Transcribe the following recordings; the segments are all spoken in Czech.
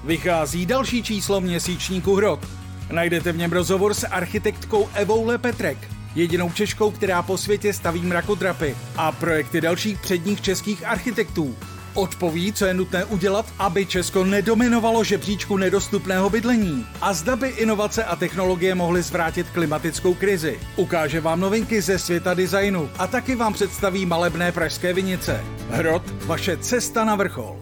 Vychází další číslo měsíčníku Hrot. Najdete v něm rozhovor s architektkou Evou Lepetrek, jedinou Češkou, která po světě staví mrakodrapy, a projekty dalších předních českých architektů. Odpoví, co je nutné udělat, aby Česko nedominovalo žebříčku nedostupného bydlení a zda by inovace a technologie mohly zvrátit klimatickou krizi. Ukáže vám novinky ze světa designu a taky vám představí malebné pražské vinice. Hrot, vaše cesta na vrchol.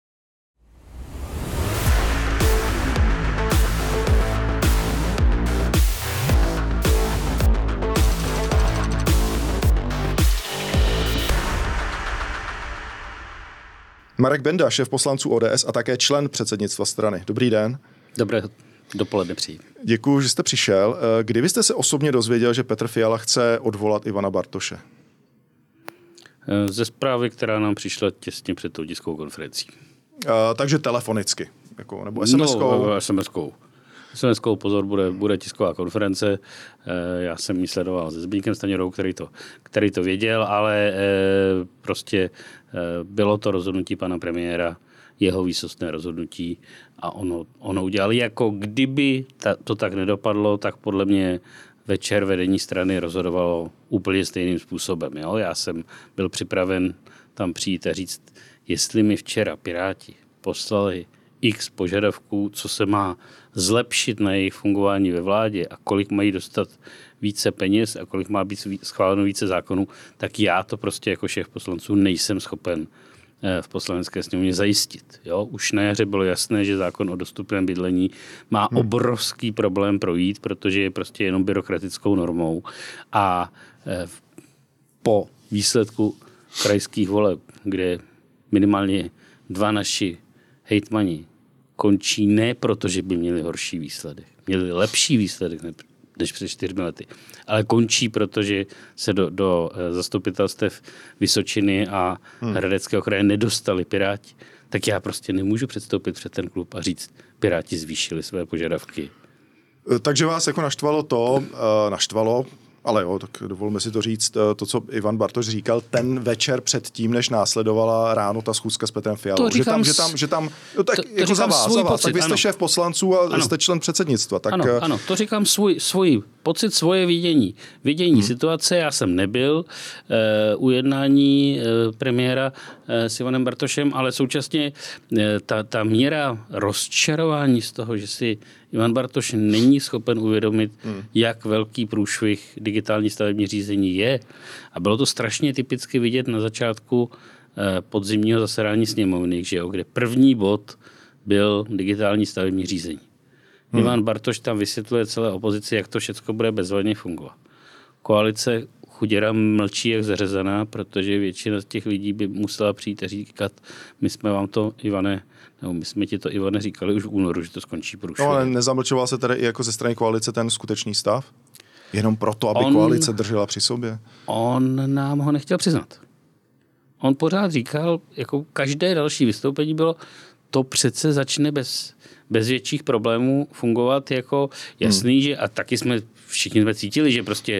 Marek Benda, šéf poslanců ODS a také člen předsednictva strany. Dobrý den. Dobré dopoledne přeji. Děkuji, že jste přišel. Kdy byste se osobně dozvěděl, že Petr Fiala chce odvolat Ivana Bartoše? Ze zprávy, která nám přišla těsně před tou tiskovou konferencí. Takže telefonicky, nebo SMS-kou? No, SMS-kou, pozor, bude tisková konference. Já jsem ji sledoval se Zbyňkem Stanjurou, který to věděl, ale prostě bylo to rozhodnutí pana premiéra, jeho výsostné rozhodnutí a ono udělal. Jako kdyby to tak nedopadlo, tak podle mě večer vedení strany rozhodovalo úplně stejným způsobem. Jo? Já jsem byl připraven tam přijít a říct, jestli mi včera Piráti poslali x požadavků, co se má zlepšit na jejich fungování ve vládě a kolik mají dostat více peněz a kolik má být schváleno více zákonů, tak já to prostě jako šéf poslanců nejsem schopen v poslanecké sněmovně zajistit. Jo? Už na jaře bylo jasné, že zákon o dostupném bydlení má obrovský problém projít, protože je prostě jenom byrokratickou normou a po výsledku krajských voleb, kde minimálně 2 naši hejtmani končí ne proto, že by měli horší výsledek. Měli lepší výsledek než před 4 lety. Ale končí, protože se do zastupitelstev Vysočiny a Hradeckého kraje nedostali Piráti. Tak já prostě nemůžu předstoupit před ten klub a říct, Piráti zvýšili své požadavky. Takže vás jako naštvalo, ale jo, tak dovolme si to říct, to, co Ivan Bartoš říkal ten večer před tím, než následovala ráno ta schůzka s Petrem Fialou. Že tam no tak to jako za vás, pocit, tak vy jste ano. Šéf poslanců a jste člen předsednictva. Tak... Ano, to říkám svůj pocit, svoje vidění situace. Já jsem nebyl u jednání premiéra s Ivanem Bartošem, ale současně ta míra rozčarování z toho, že si Ivan Bartoš není schopen uvědomit, jak velký průšvih digitální stavební řízení je. A bylo to strašně typicky vidět na začátku podzimního zasedání sněmovny, že jo, kde první bod byl digitální stavební řízení. Ivan Bartoš tam vysvětluje celé opozici, jak to všechno bude bezvadně fungovat. Koalice chuděra mlčí jak zařezaná, protože většina z těch lidí by musela přijít a říkat, my jsme ti to, Ivane, říkali už v únoru, že to skončí průšvihem. No, ale nezamlčoval se tedy i jako ze strany koalice ten skutečný stav? Jenom proto, aby koalice držela při sobě? On nám ho nechtěl přiznat. On pořád říkal, jako každé další vystoupení bylo, to přece začne bez větších problémů fungovat jako jasný, že a taky všichni jsme cítili, že prostě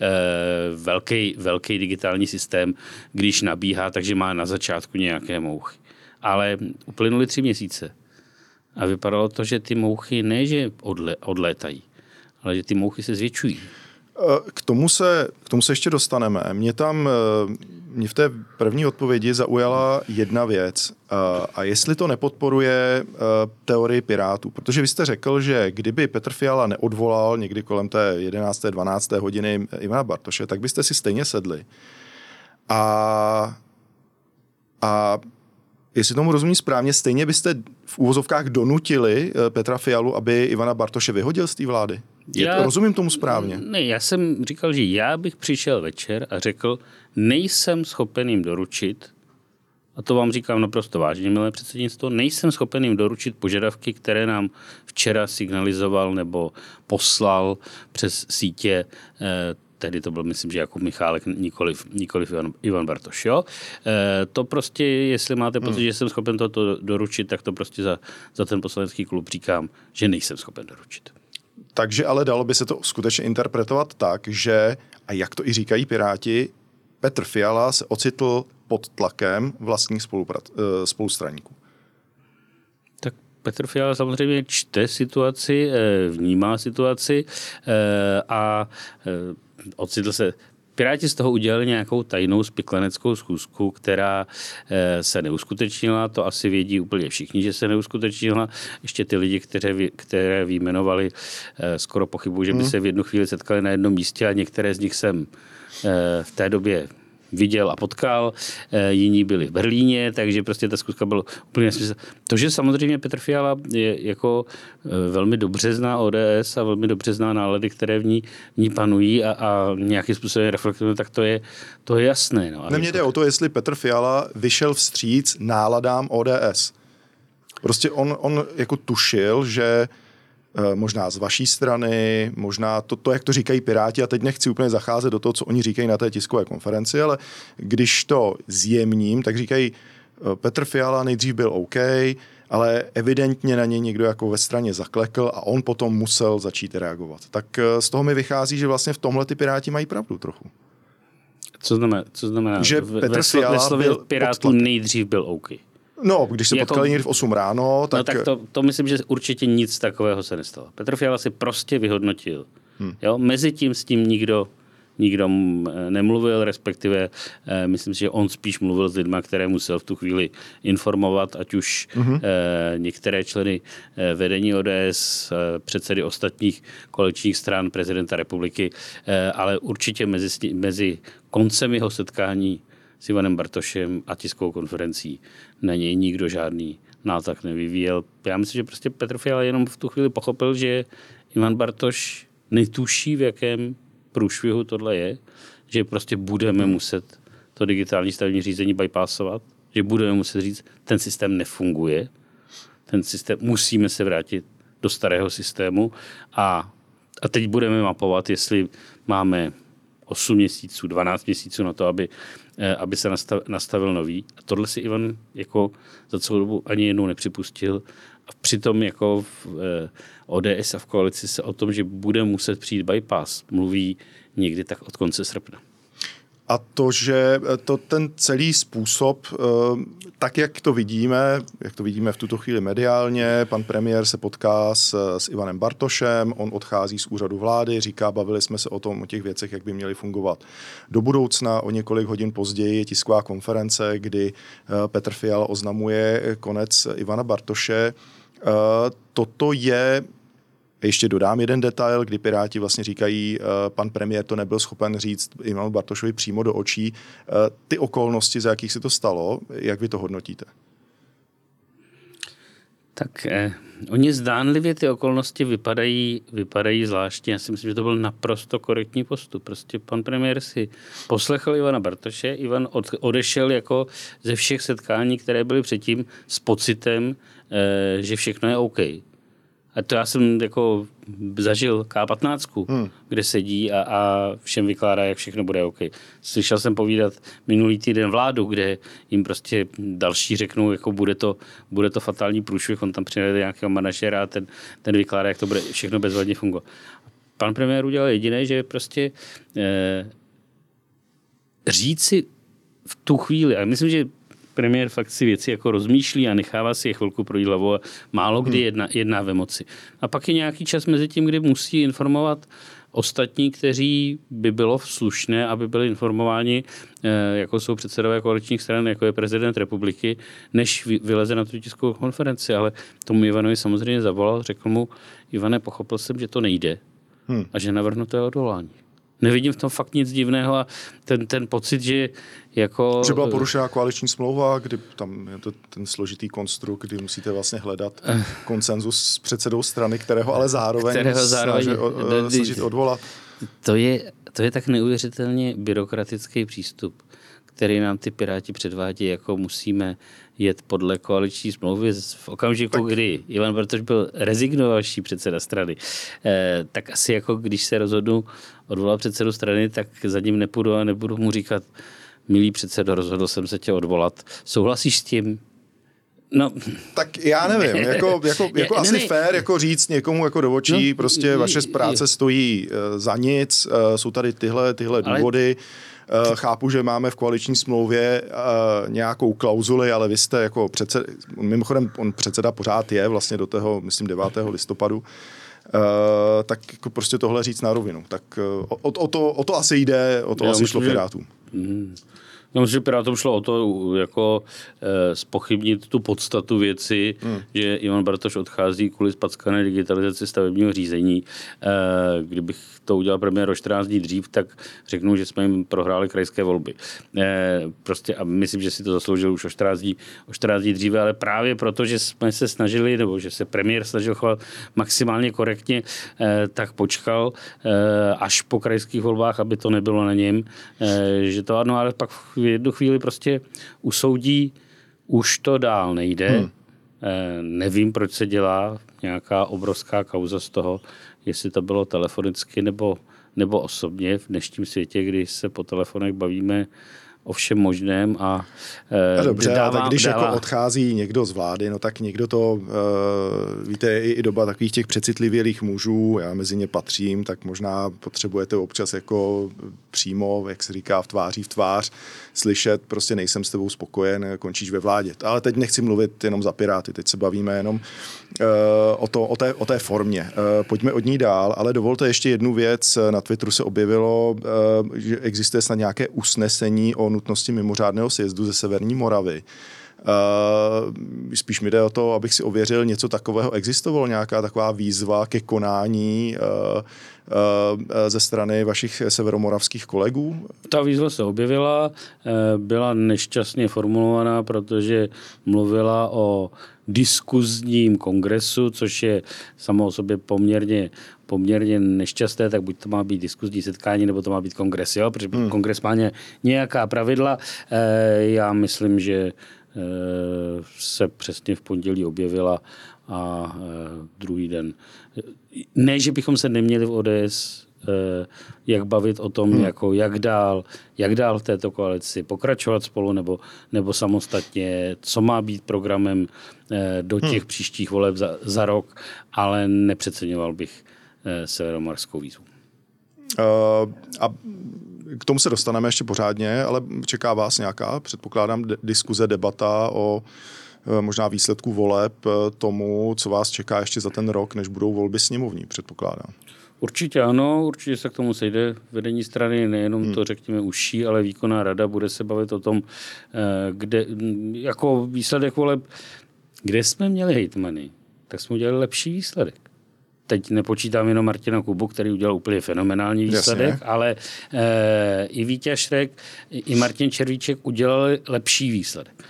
velký digitální systém, když nabíhá, takže má na začátku nějaké mouchy. Ale uplynuly 3 měsíce a vypadalo to, že ty mouchy ne, že odlétají, ale že ty mouchy se zvětšují. K tomu se ještě dostaneme. Mě v té první odpovědi zaujala jedna věc. A jestli to nepodporuje teorii Pirátů. Protože vy jste řekl, že kdyby Petr Fiala neodvolal někdy kolem té 11. 12. hodiny Ivana Bartoše, tak byste si stejně sedli. A jestli tomu rozumím správně, stejně byste v úvozovkách donutili Petra Fialu, aby Ivana Bartoše vyhodil z té vlády? Rozumím tomu správně? Ne, já jsem říkal, že já bych přišel večer a řekl, nejsem schopen jim doručit, a to vám říkám naprosto vážně, milé předsednictvo, nejsem schopen jim doručit požadavky, které nám včera signalizoval nebo poslal přes sítě, tehdy to byl, myslím, že Jakub Michálek, nikoliv Ivan Bartoš. Jo? To prostě, jestli máte pocit, že jsem schopen toto doručit, tak to prostě za ten poslanecký klub říkám, že nejsem schopen doručit. Takže ale dalo by se to skutečně interpretovat tak, že, a jak to i říkají Piráti, Petr Fiala se ocitl pod tlakem vlastních spolustraníků. Tak Petr Fiala samozřejmě čte situaci, vnímá situaci a ocitl se. Piráti z toho udělali nějakou tajnou spikleneckou schůzku, která se neuskutečnila. To asi vědí úplně všichni, že se neuskutečnila. Ještě ty lidi, které vyjmenovali, skoro pochybuji, že by se v jednu chvíli setkali na jednom místě a některé z nich jsem v té době viděl a potkal, jiní byli v Berlíně, takže prostě ta zkuska byla úplně nesmysl. To, že samozřejmě Petr Fiala je jako velmi dobře zná ODS a velmi dobře zná nálady, které v ní panují a nějakým způsobem reflektuje, tak to je jasné. No. Mně jde o to, jestli Petr Fiala vyšel vstříc náladám ODS. Prostě on jako tušil, že možná z vaší strany, možná to, jak to říkají Piráti, a teď nechci úplně zacházet do toho, co oni říkají na té tiskové konferenci, ale když to zjemním, tak říkají, Petr Fiala nejdřív byl OK, ale evidentně na něj někdo jako ve straně zaklekl a on potom musel začít reagovat. Tak z toho mi vychází, že vlastně v tomhle ty Piráti mají pravdu trochu. Co znamená? Že Petr Fiala ve slově byl Pirátů nejdřív byl OK. No, když se potkali někdy v 8 ráno, tak... No tak to myslím, že určitě nic takového se nestalo. Petr Fiala si prostě vyhodnotil. Jo? Mezitím s tím nikdo nemluvil, respektive myslím si, že on spíš mluvil s lidma, které musel v tu chvíli informovat, ať už některé členy vedení ODS, předsedy ostatních koaličních stran, prezidenta republiky, ale určitě mezi koncem jeho setkání s Ivanem Bartošem a tiskovou konferencí na něj nikdo žádný nátlak nevyvíjel. Já myslím, že prostě Petr Fiala jenom v tu chvíli pochopil, že Ivan Bartoš netuší, v jakém průšvihu tohle je, že prostě budeme muset to digitální stavební řízení bypassovat, že budeme muset říct, ten systém nefunguje, musíme se vrátit do starého systému a teď budeme mapovat, jestli máme 8 měsíců, 12 měsíců na to, aby se nastavil nový. A tohle si Ivan jako za celou dobu ani jednou nepřipustil. A přitom jako v ODS a v koalici se o tom, že bude muset přijít bypass, mluví někdy tak od konce srpna. A to, že ten celý způsob, tak jak to vidíme v tuto chvíli mediálně, pan premiér se potká s Ivanem Bartošem, on odchází z úřadu vlády, říká, bavili jsme se o těch věcech, jak by měly fungovat do budoucna. O několik hodin později je tisková konference, kdy Petr Fiala oznamuje konec Ivana Bartoše. Toto je... Ještě dodám jeden detail, kdy Piráti vlastně říkají, pan premiér to nebyl schopen říct Ivanu Bartošovi přímo do očí. Ty okolnosti, za jakých se to stalo, jak vy to hodnotíte? Tak oni zdánlivě ty okolnosti vypadají zvláštně. Já si myslím, že to byl naprosto korektní postup. Prostě pan premiér si poslechl Ivana Bartoše, Ivan odešel jako ze všech setkání, které byly předtím s pocitem, že všechno je OK. A to já jsem jako zažil K15, kde sedí a všem vykládá, jak všechno bude OK. Slyšel jsem povídat minulý týden vládu, kde jim prostě další řeknou, jako bude to fatální průšvih, on tam přinede nějakého manažera a ten vykládá, jak to bude všechno bezvadně fungovat. Pan premiér udělal jediné, že prostě říci v tu chvíli, a myslím, že premiér fakt si věci jako rozmýšlí a nechává si je chvilku projít hlavou a málo kdy jedná v emoci. A pak je nějaký čas mezi tím, kdy musí informovat ostatní, kteří by bylo slušné, aby byli informováni, jako jsou předsedové koaličních stran, jako je prezident republiky, než vyleze na tu tiskovou konferenci. Ale tomu Ivanovi samozřejmě zavolal, řekl mu, Ivane, pochopil jsem, že to nejde a že navrhnu to odvolání. Nevidím v tom fakt nic divného a ten pocit, že jako... Že byla porušená koaliční smlouva, kdy tam je to ten složitý konstrukt, kdy musíte vlastně hledat konsenzus s předsedou strany, kterého ale zároveň snažit odvolat. To je tak neuvěřitelně byrokratický přístup, který nám ty Piráti předvádí, jako musíme jet podle koaliční smlouvy v okamžiku, kdy Ivan Bartoš byl rezignovalší předseda strany, tak asi jako když se rozhodnu odvolat předsedu strany, tak za ním nepůjdu a nebudu mu říkat, milý předsedo, rozhodl jsem se tě odvolat. Souhlasíš s tím? No. Tak já nevím, jako asi fér jako říct někomu jako do očí, prostě vaše práce stojí za nic, jsou tady tyhle důvody. Chápu, že máme v koaliční smlouvě nějakou klauzuli, ale vy jste jako předseda, mimochodem on předseda pořád je vlastně do toho, myslím, 9. listopadu, tak jako prostě tohle říct na rovinu. Tak o to asi jde, o to asi šlo Pirátům. Já myslím, že Pirátům šlo o to jako zpochybnit tu podstatu věci, že Ivan Bartoš odchází kvůli spackané digitalizaci stavebního řízení. Kdybych to udělal premiér o 14 dní dřív, tak řeknu, že jsme jim prohráli krajské volby. Prostě a myslím, že si to zasloužil už o 14 dní dříve, ale právě proto, že jsme se snažili, nebo že se premiér snažil chovat maximálně korektně, tak počkal až po krajských volbách, aby to nebylo na něm, že to ano, ale pak v jednu chvíli prostě usoudí, už to dál nejde. Nevím, proč se dělá nějaká obrovská kauza z toho, jestli to bylo telefonicky nebo osobně v dnešním světě, kdy se po telefonech bavíme o všem možném a dobře, ale tak když jako odchází někdo z vlády, no tak někdo to, víte, i doba takových těch přecitlivělých mužů, já mezi ně patřím, tak možná potřebujete občas jako přímo, jak se říká, v tvář slyšet, prostě nejsem s tebou spokojen, končíš ve vládě. Ale teď nechci mluvit jenom za Piráty, teď se bavíme jenom o té formě. Pojďme od ní dál, ale dovolte ještě jednu věc. Na Twitteru se objevilo, že existuje snad nějaké usnesení o nutnosti mimořádného sjezdu ze Severní Moravy. Spíš mi jde o to, abych si ověřil, něco takového existovalo, nějaká taková výzva ke konání ze strany vašich severomoravských kolegů? Ta výzva se objevila, byla nešťastně formulovaná, protože mluvila o diskuzním kongresu, což je samo o sobě poměrně nešťastné, tak buď to má být diskuzní setkání, nebo to má být kongres, jo? Protože kongres má nějaká pravidla. Já myslím, že se přesně v pondělí objevila a druhý den. Ne, že bychom se neměli v ODS jak bavit o tom, jako jak dál v této koalici pokračovat spolu nebo samostatně, co má být programem do těch příštích voleb za rok, ale nepřeceňoval bych severomoravskou výzvu. A k tomu se dostaneme ještě pořádně, ale čeká vás nějaká, předpokládám, diskuze, debata o možná výsledku voleb, tomu, co vás čeká ještě za ten rok, než budou volby sněmovní, předpokládám. Určitě ano, určitě se k tomu sejde vedení strany, nejenom to řekněme užší, ale výkonná rada bude se bavit o tom, kde, jako výsledek voleb, kde jsme měli hejtmany, tak jsme udělali lepší výsledek. Teď nepočítám jenom Martina Kubu, který udělal úplně fenomenální výsledek, jasně, ale i Vítěz Šrek, i Martin Červíček udělali lepší výsledek.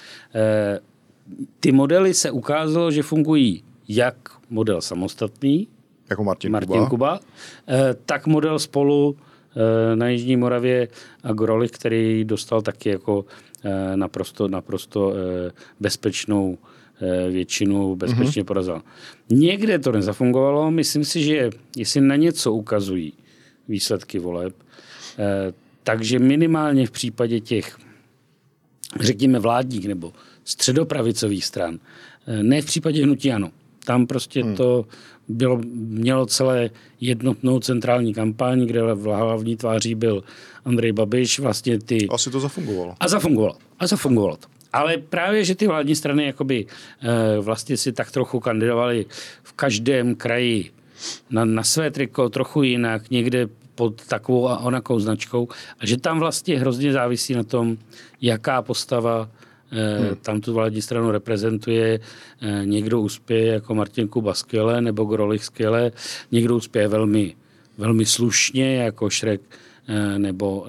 Ty modely se ukázalo, že fungují jak model samostatný, jako Martin Kuba, tak model spolu na Jižní Moravě a Grolich, který dostal taky jako naprosto bezpečnou většinu, bezpečně porazil. Někde to nezafungovalo, myslím si, že jestli na něco ukazují výsledky voleb, takže minimálně v případě těch, řekněme, vládních nebo středopravicových stran, ne v případě hnutí ANO. Tam prostě to mělo celé jednotnou centrální kampaň, kde v hlavní tváří byl Andrej Babiš. Vlastně asi to zafungovalo. A zafungovalo to. Ale právě, že ty vládní strany jakoby vlastně si tak trochu kandidovaly v každém kraji na své triko trochu jinak, někde pod takovou a onakou značkou, a že tam vlastně hrozně závisí na tom, jaká postava tam tu vládní stranu reprezentuje. Někdo uspěje jako Martin Kuba skvěle, nebo Grolich skvěle, někdo uspěje velmi, velmi slušně, jako Šrek nebo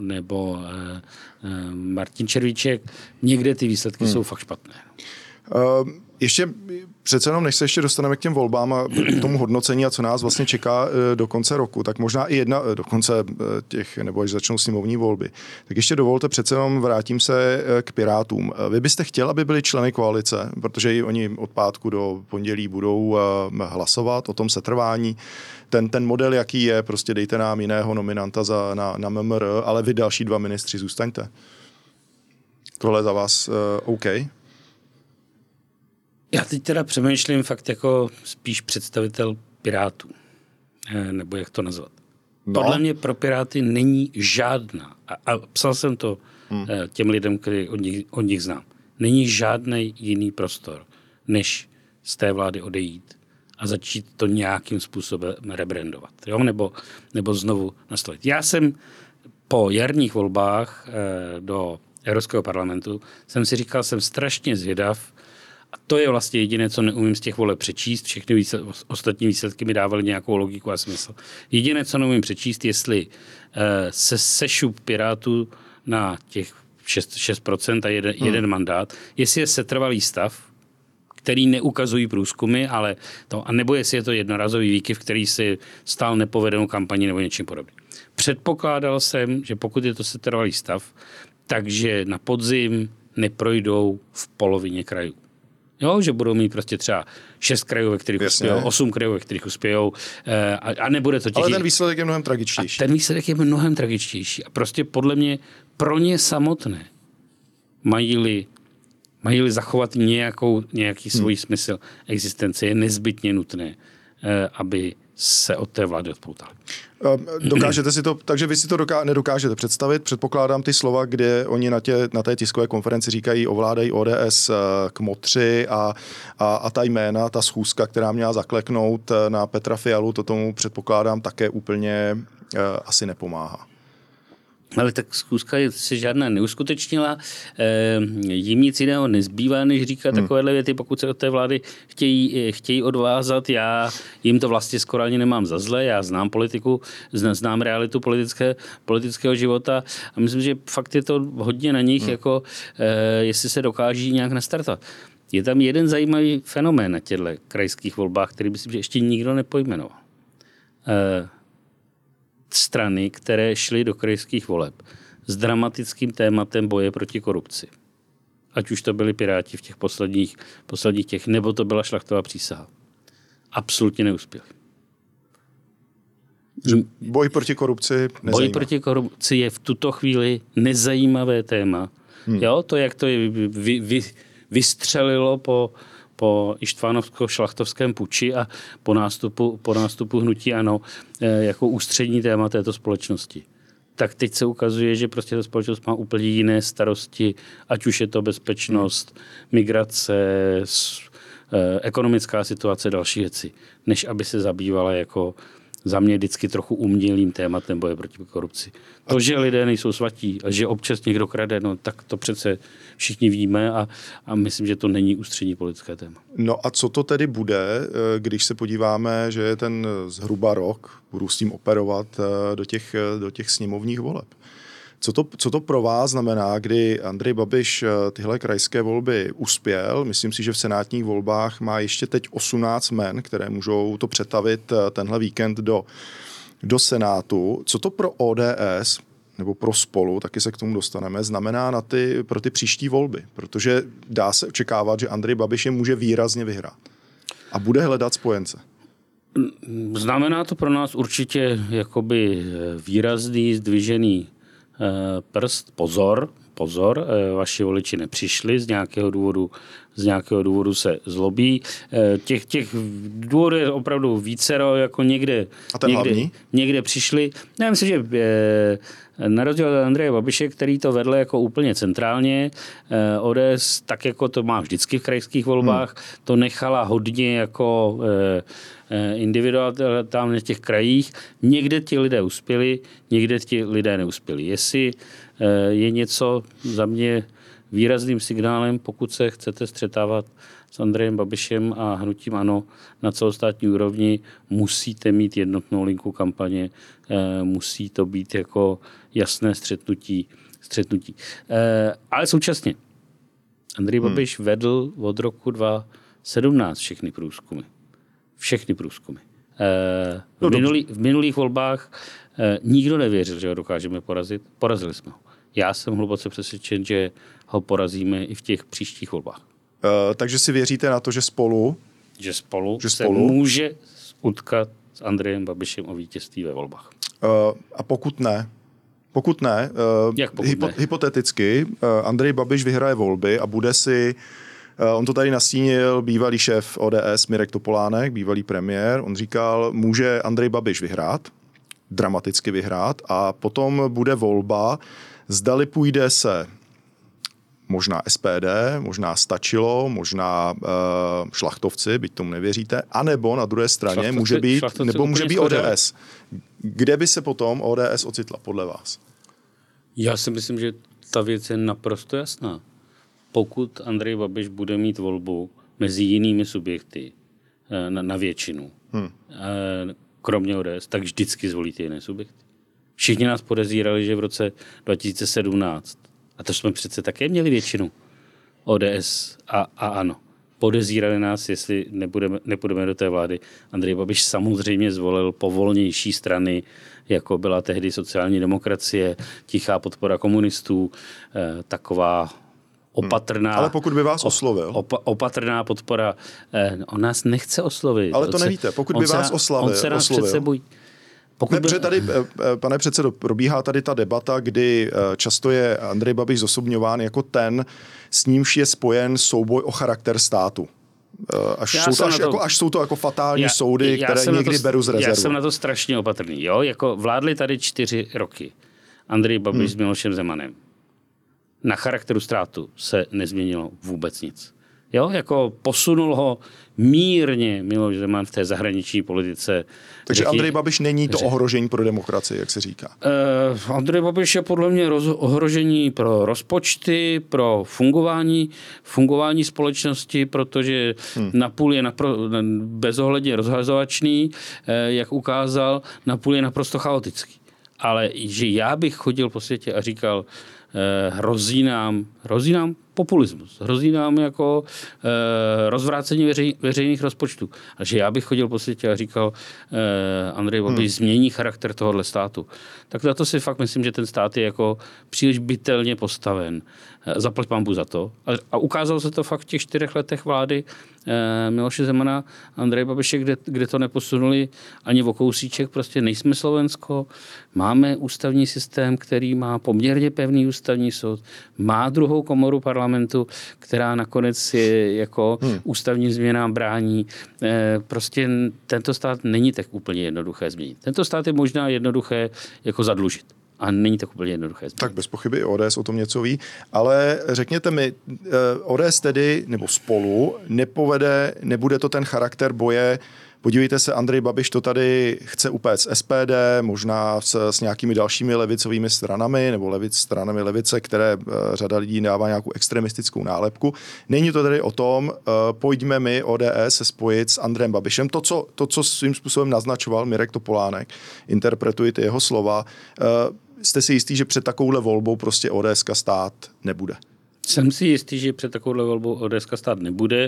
Martin Červíček. Někde ty výsledky jsou fakt špatné. Ještě přece jenom, než se ještě dostaneme k těm volbám a k tomu hodnocení a co nás vlastně čeká do konce roku, tak možná i do konce těch, nebo až začnou sněmovní volby. Tak ještě dovolte, přece jenom vrátím se k Pirátům. Vy byste chtěl, aby byli členy koalice, protože i oni od pátku do pondělí budou hlasovat o tom setrvání. Ten model, jaký je, prostě dejte nám jiného nominanta na MMR, ale vy další 2 ministři zůstaňte. Tohle za vás OK? Já teď teda přemýšlím fakt jako spíš představitel Pirátů. Nebo spíš představitel Pirátů. Nebo jak to nazvat. No. Podle mě pro Piráty není žádná, a psal jsem to těm lidem, který od nich znám, není žádný jiný prostor, než z té vlády odejít a začít to nějakým způsobem rebrandovat. Jo? Nebo znovu nastolit. Já jsem po jarních volbách do Evropského parlamentu jsem si říkal, jsem strašně zvědav, a to je vlastně jediné, co neumím z těch voleb přečíst. Všechny ostatní výsledky mi dávaly nějakou logiku a smysl. Jediné, co neumím přečíst, jestli se sešup Pirátů na těch 6% a jeden mandát, jestli je setrvalý stav, který neukazují průzkumy, ale to, a nebo jestli je to jednorazový výkyv, který si stál nepovedenou kampaní nebo něčím podobným. Předpokládal jsem, že pokud je to setrvalý stav, takže na podzim neprojdou v polovině krajů. Jo, že budou mít prostě třeba 6 krajů, ve kterých uspějou, 8 krajů, ve kterých uspějou, a nebude to těch... Ale ten výsledek je mnohem tragičtější. A ten výsledek je mnohem tragičtější. A prostě podle mě pro ně samotné mají-li zachovat nějaký svůj smysl existence, je nezbytně nutné, aby se od té vlády odpoutali. Dokážete si to, takže vy si to nedokážete představit. Předpokládám ty slova, kde oni na té tiskové konferenci říkají, ovládají ODS k motři a ta jména, ta schůzka, která měla zakleknout na Petra Fialu, to tomu předpokládám také úplně asi nepomáhá. Ale tak schůzka se žádná neuskutečnila. Jím nic jiného nezbývá, než říkat takovéhle věty, pokud se od té vlády chtějí odvázat. Já jim to vlastně skoro ani nemám za zle. Já znám politiku, znám realitu politického života a myslím, že fakt je to hodně na nich, jako jestli se dokáží nějak nastartovat. Je tam jeden zajímavý fenomén na těchto krajských volbách, který myslím, že ještě nikdo nepojmenoval. Strany, které šly do krajských voleb s dramatickým tématem boje proti korupci. Ať už to byli Piráti v těch posledních těch, nebo to byla Šlachtova přísaha. Absolutně neuspěli. Boj proti korupci nezajímá. Boj proti korupci je v tuto chvíli nezajímavé téma. Jo, to, jak to je vystřelilo po Ištvanovsko-šlachtovském puči a po nástupu hnutí ANO jako ústřední téma této společnosti. Tak teď se ukazuje, že prostě ta společnost má úplně jiné starosti, ať už je to bezpečnost, migrace, ekonomická situace, další věci, než aby se zabývala jako za mě vždycky trochu umělým tématem boje proti korupci. To, že lidé nejsou svatí a že občas někdo krade, no tak to přece všichni víme a myslím, že to není ústřední politické téma. No a co to tedy bude, když se podíváme, že je ten zhruba rok, budu s tím operovat do těch sněmovních voleb. Co to pro vás znamená, kdy Andrej Babiš tyhle krajské volby uspěl? Myslím si, že v senátních volbách má ještě teď 18 men, které můžou to přetavit tenhle víkend do Senátu. Co to pro ODS nebo pro Spolu, taky se k tomu dostaneme, znamená pro ty příští volby? Protože dá se očekávat, že Andrej Babiš je může výrazně vyhrát a bude hledat spojence. Znamená to pro nás určitě jakoby výrazný zdvižený prst, pozor, vaši voliči nepřišli, z nějakého důvodu se zlobí. Těch důvodů je opravdu vícero, jako někde přišli. Já myslím, že na rozdíl od Andreje Babiše, který to vedl jako úplně centrálně, ODS, tak jako to má vždycky v krajských volbách, to nechala hodně jako individuálně v těch krajích. Někde ti lidé uspěli, někde ti lidé neuspěli. Jestli je něco za mě výrazným signálem, pokud se chcete střetávat s Andrejem Babišem a hnutím ANO na celostátní úrovni, musíte mít jednotnou linku kampaně, musí to být jako jasné střetnutí. Ale současně Andrej Babiš vedl od roku 2017 všechny průzkumy. V minulých volbách nikdo nevěřil, že ho dokážeme porazit. Porazili jsme ho. Já jsem hluboce přesvědčen, že ho porazíme i v těch příštích volbách. Takže si věříte na to, že Spolu se může utkat s Andrejem Babišem o vítězství ve volbách. A pokud ne, hypoteticky, Andrej Babiš vyhraje volby a bude si On to tady nastínil bývalý šéf ODS Mirek Topolánek, bývalý premiér. On říkal, může Andrej Babiš vyhrát, dramaticky vyhrát, a potom bude volba, zdali půjde se možná SPD, možná Stačilo, možná Šlachtovci, byť tomu nevěříte, anebo na druhé straně může být ODS. Kde by se potom ODS ocitla, podle vás? Já si myslím, že ta věc je naprosto jasná. Pokud Andrej Babiš bude mít volbu mezi jinými subjekty na většinu, kromě ODS, tak vždycky zvolí ty jiné subjekty. Všichni nás podezírali, že v roce 2017, a to jsme přece také měli většinu, ODS a ANO, podezírali nás, jestli nepůjdeme do té vlády. Andrej Babiš samozřejmě zvolil povolnější strany, jako byla tehdy sociální demokracie, tichá podpora komunistů, taková opatrná... Ale pokud by vás oslovil... Opatrná podpora. On nás nechce oslovit. Ale to nevíte. Pokud by vás oslovil... On se nás přece bojí. Protože tady, pane předsedo, probíhá tady ta debata, kdy často je Andrej Babiš zosobňován jako ten, s nímž je spojen souboj o charakter státu. Až jsou to jako fatální soudy, které někdy beru z rezervu. Já jsem na to strašně opatrný. Jo? Jako vládli tady 4 roky Andrej Babiš s Milošem Zemanem. Na charakteru státu se nezměnilo vůbec nic. Jo, jako posunul ho mírně Miloš Zeman v té zahraniční politice. Takže Andrej Babiš není to ohrožení pro demokracii, jak se říká. Andrej Babiš je podle mě ohrožení pro rozpočty, pro fungování společnosti, protože napůl je bezohledně rozhazovačný, jak ukázal, napůl je naprosto chaotický. Ale že já bych chodil po světě a říkal, hrozí nám populismus, hrozí nám jako rozvrácení veřejných rozpočtů. A že já bych chodil po světě a říkal, Andrej Babiš změní charakter tohohle státu. Tak na to si fakt myslím, že ten stát je jako příliš bytelně postaven. Zaplať pánbu za to. A ukázalo se to fakt v těch 4 letech vlády Miloše Zemana, Andreje Babiše, kde to neposunuli ani o kousíček. Prostě nejsme Slovensko, máme ústavní systém, který má poměrně pevný ústavní soud, má druhou komoru parlamentu, která nakonec je jako ústavním změnám brání. Prostě tento stát není tak úplně jednoduché změnit. Tento stát je možná jednoduché jako zadlužit. A není to úplně jednoduché. Tak bez pochyby ODS o tom něco ví, ale řekněte mi, ODS tedy, nebo Spolu, nebude to ten charakter boje. Podívejte se, Andrej Babiš to tady chce upéct SPD, možná s nějakými dalšími levicovými stranami, nebo stranami levice, které řada lidí dává nějakou extremistickou nálepku. Není to tedy o tom, pojďme my, ODS, se spojit s Andrejem Babišem. To, co svým způsobem naznačoval Mirek Topolánek, interpretuji ty jeho slova. Jste si jistý, že před takovouhle volbou prostě ODSka stát nebude? Jsem si jistý, že před takovouhle volbou ODSka stát nebude,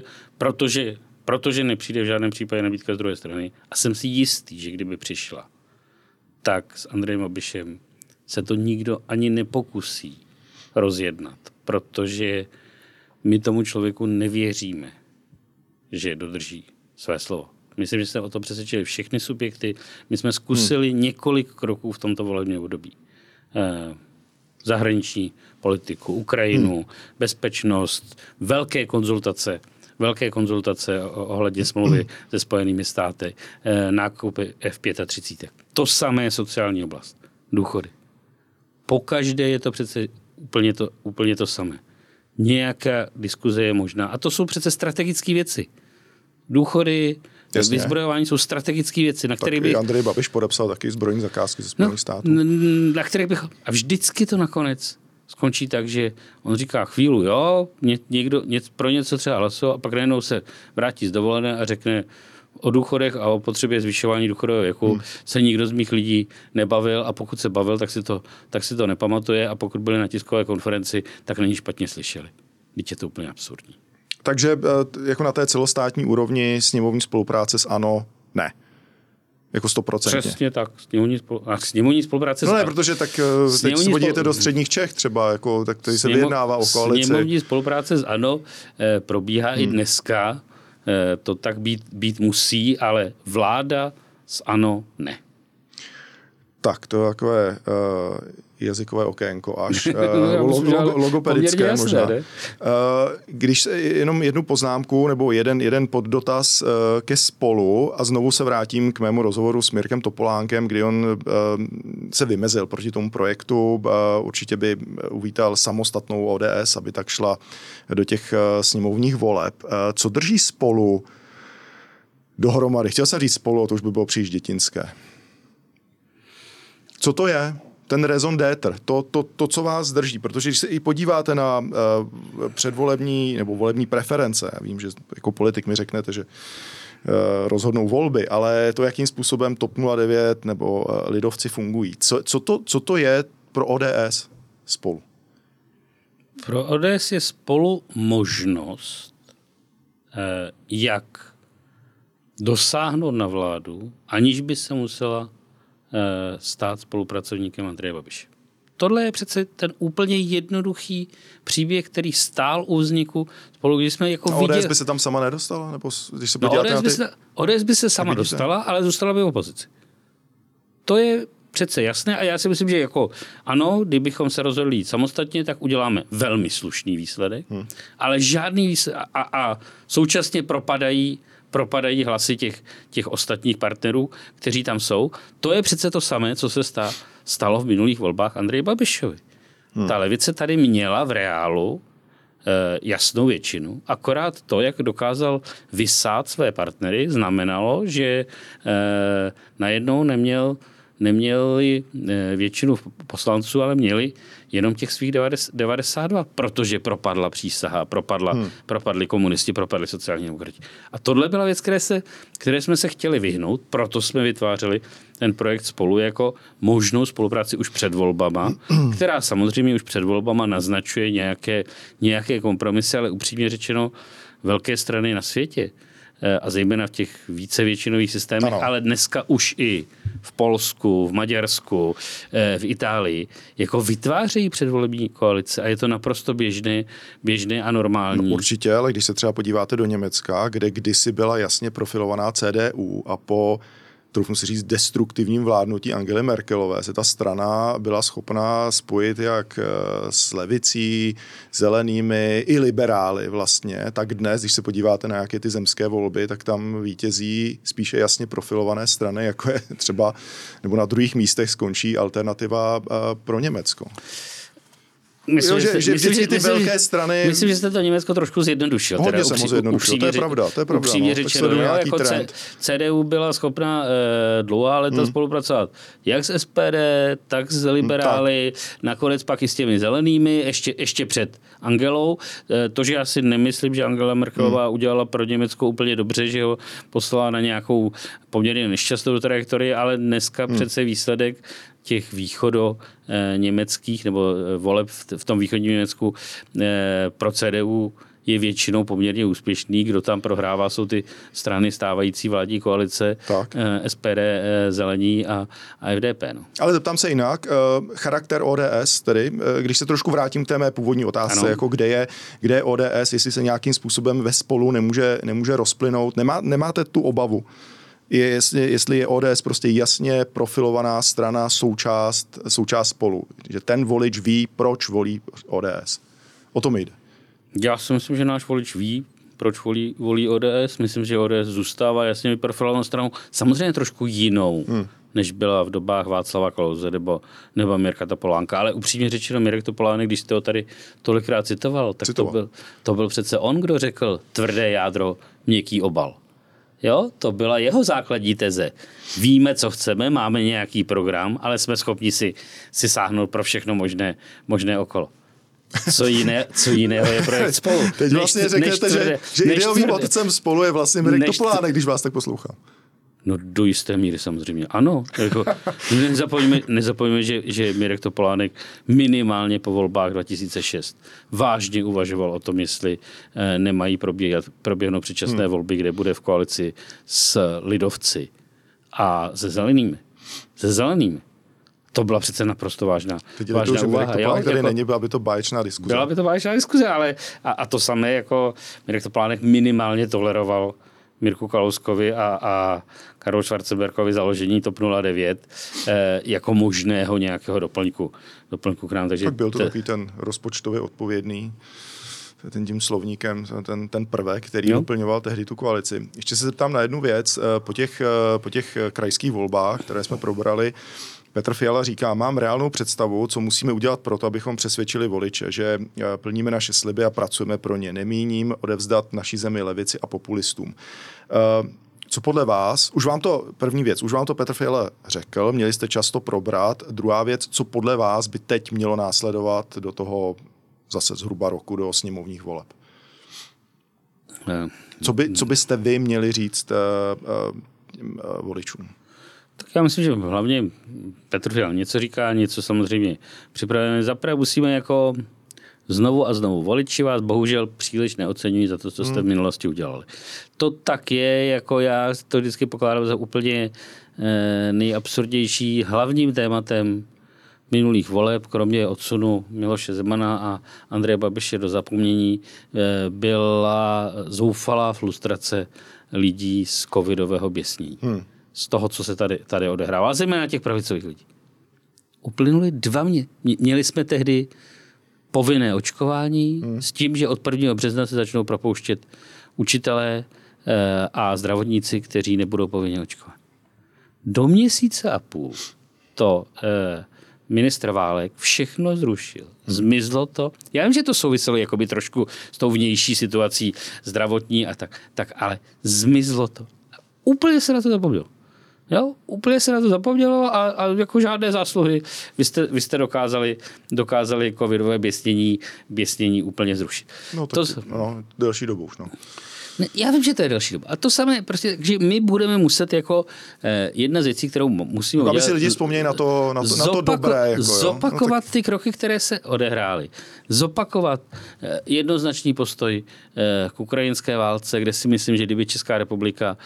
protože nepřijde v žádném případě nabídka z druhé strany. A jsem si jistý, že kdyby přišla, tak s Andrejem Babišem se to nikdo ani nepokusí rozjednat, protože my tomu člověku nevěříme, že dodrží své slovo. Myslím, že se o to přesvědčili všechny subjekty. My jsme zkusili několik kroků v tomto volebním období. Zahraniční politiku, Ukrajinu, bezpečnost, velké konzultace ohledně smlouvy se Spojenými státy, nákupy F-35. To samé sociální oblast. Důchody. Pokaždé je to přece úplně to samé. Nějaká diskuze je možná. A to jsou přece strategické věci. Důchody, vyzbrojování jsou strategické věci, na které bych... Andrej Babiš podepsal taky zbrojní zakázky ze Spojených států. Na kterých bych... A vždycky to nakonec skončí tak, že on říká chvíli, jo, někdo pro něco třeba hlasoval a pak najednou se vrátí z dovolené a řekne o důchodech a o potřebě zvyšování důchodového věku se nikdo z mých lidí nebavil a pokud se bavil, tak si to nepamatuje a pokud byli na tiskové konferenci, tak není špatně slyšeli. Vždyť je to úplně absurdní. Takže jako na té celostátní úrovni sněmovní spolupráce s ANO ne. Jako 100%. Přesně tak. Sněmovní spolupráce no ne, protože tak teď se podívejte do středních Čech třeba, jako, tak tady se vyjednává o koalici. Sněmovní spolupráce s ANO probíhá i dneska. To tak být musí, ale vláda s ANO ne. Tak, to je takové jazykové okénko až logopedické jasné, možná. Ne? Když jenom jednu poznámku nebo jeden poddotaz ke Spolu a znovu se vrátím k mému rozhovoru s Mirkem Topolánkem, kdy on se vymezil proti tomu projektu. Určitě by uvítal samostatnou ODS, aby tak šla do těch sněmovních voleb. Co drží Spolu dohromady? Chtěl jsem říct Spolu, to už by bylo příliš dětinské. Co to je? Ten raison d'être, to, co vás drží, protože když se i podíváte na předvolební nebo volební preference, já vím, že jako politik mi řeknete, že rozhodnou volby, ale to, jakým způsobem TOP 09 nebo lidovci fungují. Co to je pro ODS Spolu? Pro ODS je Spolu možnost, jak dosáhnout na vládu, aniž by se musela stát spolupracovníkem Andreje Babiše. Tohle je přece ten úplně jednoduchý příběh, který stál u vzniku Spolu, když jsme jako viděli... ODS by se tam sama nedostala? Nebo když se podíváte na ty... ODS by se sama dostala, ale zůstala by v opozici. To je přece jasné a já si myslím, že jako ano, kdybychom se rozhodli jít samostatně, tak uděláme velmi slušný výsledek, ale žádný výsledek a současně propadají hlasy těch ostatních partnerů, kteří tam jsou. To je přece to samé, co se stalo v minulých volbách Andreji Babišovi. Ta levice tady měla v reálu jasnou většinu, akorát to, jak dokázal vysát své partnery, znamenalo, že najednou neměli většinu poslanců, ale měli jenom těch svých 92, protože propadla přísaha, propadli komunisti, propadli sociální demokrati. A tohle byla věc, které jsme se chtěli vyhnout, proto jsme vytvářeli ten projekt Spolu jako možnou spolupráci už před volbama, která samozřejmě už před volbama naznačuje nějaké kompromisy, ale upřímně řečeno velké strany na světě a zejména v těch více většinových systémech, ale dneska už i v Polsku, v Maďarsku, v Itálii, jako vytvářejí předvolební koalice a je to naprosto běžné a normální. No určitě, ale když se třeba podíváte do Německa, kde kdysi byla jasně profilovaná CDU a po troufnu si říct, destruktivním vládnutí Angely Merkelové se ta strana byla schopná spojit jak s levicí, zelenými i liberály vlastně, tak dnes, když se podíváte na nějaké ty zemské volby, tak tam vítězí spíše jasně profilované strany, jako je třeba, nebo na druhých místech skončí Alternativa pro Německo. Myslím, že vždycky ty velké strany... Myslím, že jste to Německo trošku zjednodušil. Hodně jsem ho zjednodušil, to je pravda. Upřímně řečeno, jako CDU byla schopna dlouhá léta spolupracovat jak s SPD, tak s liberály, nakonec pak i s těmi zelenými, ještě před Angelou. To, že já si nemyslím, že Angela Merkelová udělala pro Německo úplně dobře, že ho poslala na nějakou poměrně nešťastnou trajektorii, ale dneska přece výsledek těch východo-německých nebo voleb v tom východním Německu pro CDU je většinou poměrně úspěšný. Kdo tam prohrává, jsou ty strany stávající vládní koalice, SPD, Zelení a FDP. No. Ale zeptám se jinak. Charakter ODS, tedy, když se trošku vrátím k té mé původní otázce, jako kde je ODS, jestli se nějakým způsobem ve Spolu nemůže rozplynout. Nemáte tu obavu? Jestli je ODS prostě jasně profilovaná strana, součást Spolu. Že ten volič ví, proč volí ODS. O tom jde. Já si myslím, že náš volič ví, proč volí ODS. Myslím, že ODS zůstává jasně vyprofilovanou stranou. Samozřejmě trošku jinou, než byla v dobách Václava Klause nebo Mirka Topolánka. Ale upřímně řečeno, Mirek Topolánek, když jste ho tady tolikrát citoval, tak to byl přece on, kdo řekl tvrdé jádro, měkký obal. Jo, to byla jeho základní teze. Víme, co chceme, máme nějaký program, ale jsme schopni si sáhnout pro všechno možné okolo. Co jiného je projekt Spolu. Teď vlastně řeknete, že ideovým otcem Spolu je vlastně Mirek Topolánek, když vás tak poslouchám. No do jisté míry samozřejmě. Ano. Jako, nezapomeňme, že Mirek Topolánek minimálně po volbách 2006 vážně uvažoval o tom, jestli nemají proběhnout předčasné volby, kde bude v koalici s lidovci a se zelenými. To byla přece naprosto vážná úvaha. Tady není, byla by to báječná diskuze. Byla by to báječná diskuze, ale a to samé jako Mirek Topolánek minimálně toleroval Mirku Kalouskovi a Karlu Schwarzenbergovi založení TOP 09 jako možného nějakého doplňku k nám. Takže tak byl to takový ten rozpočtově odpovědný, tím slovníkem, ten prvek, který doplňoval tehdy tu koalici. Ještě se zeptám na jednu věc. Po těch krajských volbách, které jsme probrali, Petr Fiala říká, mám reálnou představu, co musíme udělat pro to, abychom přesvědčili voliče, že plníme naše sliby a pracujeme pro ně. Nemíním odevzdat naší zemi levici a populistům. Co podle vás, první věc, už vám to Petr Fiala řekl, měli jste často probrat. Druhá věc, co podle vás by teď mělo následovat do toho zase zhruba roku do sněmovních voleb? Co byste vy měli říct voličům? Tak já myslím, že hlavně Petr Fiala něco říká, něco samozřejmě připravujeme. Zaprvé musíme jako znovu a znovu voliči vás bohužel příliš neoceňují za to, co jste v minulosti udělali. To tak je, jako já to vždycky pokládám za úplně nejabsurdnější hlavním tématem minulých voleb, kromě odsunu Miloše Zemana a Andreje Babiše do zapomnění, byla zoufalá frustrace lidí z covidového běsnění. Z toho, co se tady odehrává, zejména těch pravicových lidí. Uplynuli 2 měsíce. Měli jsme tehdy povinné očkování s tím, že od 1. března se začnou propouštět učitelé a zdravotníci, kteří nebudou povinně očkovat. Do měsíce a půl to ministr Válek všechno zrušil. Zmizlo to. Já vím, že to souviselo jakoby trošku s tou vnější situací zdravotní a tak, ale zmizlo to. Úplně se na to zapomnělo. Jo, úplně se na to zapomnělo a jako žádné zásluhy. Vy jste dokázali covidové běsnění úplně zrušit. No, tak delší dobu už, no. Já vím, že to je delší doba. A to samé, prostě, že my budeme muset jako jedna z věcí, kterou musíme udělat. Aby si lidi vzpomněli na to dobré. Jako, zopakovat ty kroky, které se odehrály. Zopakovat jednoznačný postoj k ukrajinské válce, kde si myslím, že kdyby Česká republika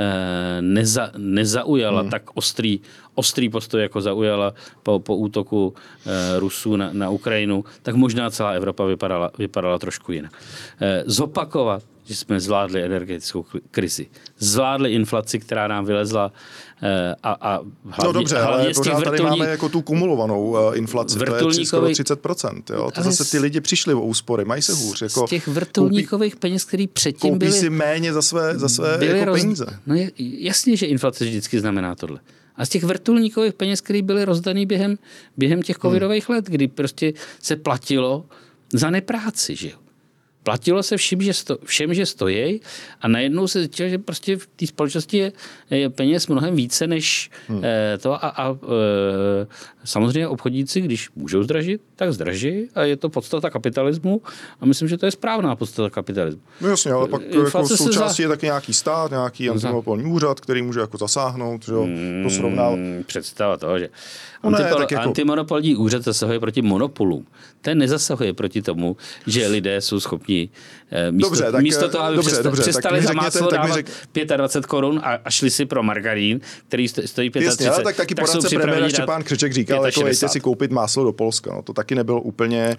nezaujala tak ostrý postoj, jako zaujala po útoku Rusů na Ukrajinu, tak možná celá Evropa vypadala trošku jinak. Zopakovat, že jsme zvládli energetickou krizi. Zvládli inflaci, která nám vylezla a hlavně, dobře, ale pořád tady máme jako tu kumulovanou inflaci, to je skoro 30%. Jo? To zase ty lidi přišli o úspory, mají se hůř. Jako z těch vrtulníkových peněz, který předtím byly... Koupí si méně za své jako peníze. No jasně, že inflace vždycky znamená tohle. A z těch vrtulníkových peněz, které byly rozdaný během těch covidových let, kdy prostě se platilo za nepráci, že jo. Platilo se všem, že stojí a najednou se zjistilo, že prostě v té společnosti je peněz mnohem více než to a samozřejmě obchodníci, když můžou zdražit, tak zdraží a je to podstata kapitalismu a myslím, že to je správná podstata kapitalismu. No jasně, ale pak jako součástí je taky nějaký stát, nějaký antimonopolní úřad, který může jako zasáhnout, že jo, to srovnal. Představa toho, že jako... antimonopolní úřad zasahuje proti monopolům. Ten nezasahuje proti tomu, že lidé jsou schopni místo toho, aby přestali za máslo dávat 25 korun a šli si pro margarín, který stojí 35. Jasně, ale tak taky poradce premiéra Štěpán Křeček říkal, jako jděte si koupit máslo do Polska. No, to taky nebylo úplně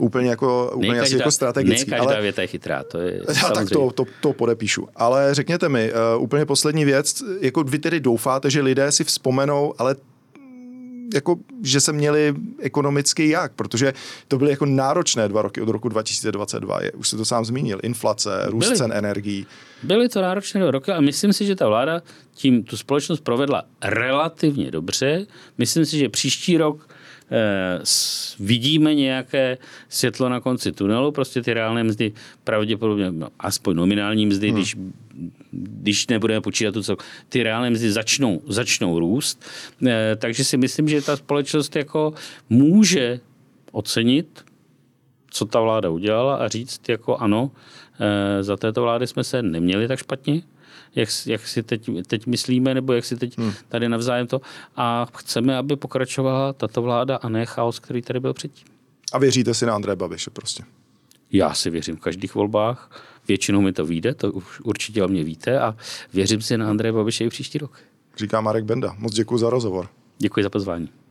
jako strategický. Ne každá věta je chytrá. To je tak to podepíšu. Ale řekněte mi, úplně poslední věc, jako vy tedy doufáte, že lidé si vzpomenou, ale jako, že se měli ekonomicky jak, protože to byly jako náročné 2 roky od roku 2022. Už se to sám zmínil. Inflace, růst cen energií. Byly to náročné 2 roky a myslím si, že ta vláda tu společnost provedla relativně dobře. Myslím si, že příští rok vidíme nějaké světlo na konci tunelu, prostě ty reálné mzdy pravděpodobně, aspoň nominální mzdy, když nebudeme počítat to, co ty reálné mzdy začnou růst. Takže si myslím, že ta společnost jako může ocenit, co ta vláda udělala a říct jako ano, za této vlády jsme se neměli tak špatně, jak si teď myslíme, nebo jak si teď tady navzájem to. A chceme, aby pokračovala tato vláda a ne chaos, který tady byl předtím. A věříte si na Andreje Babiše prostě? Já si věřím v každých volbách. Většinou mi to vyjde, to už určitě o mě víte a věřím si na Andreje Babiše i příští rok. Říká Marek Benda. Moc děkuji za rozhovor. Děkuji za pozvání.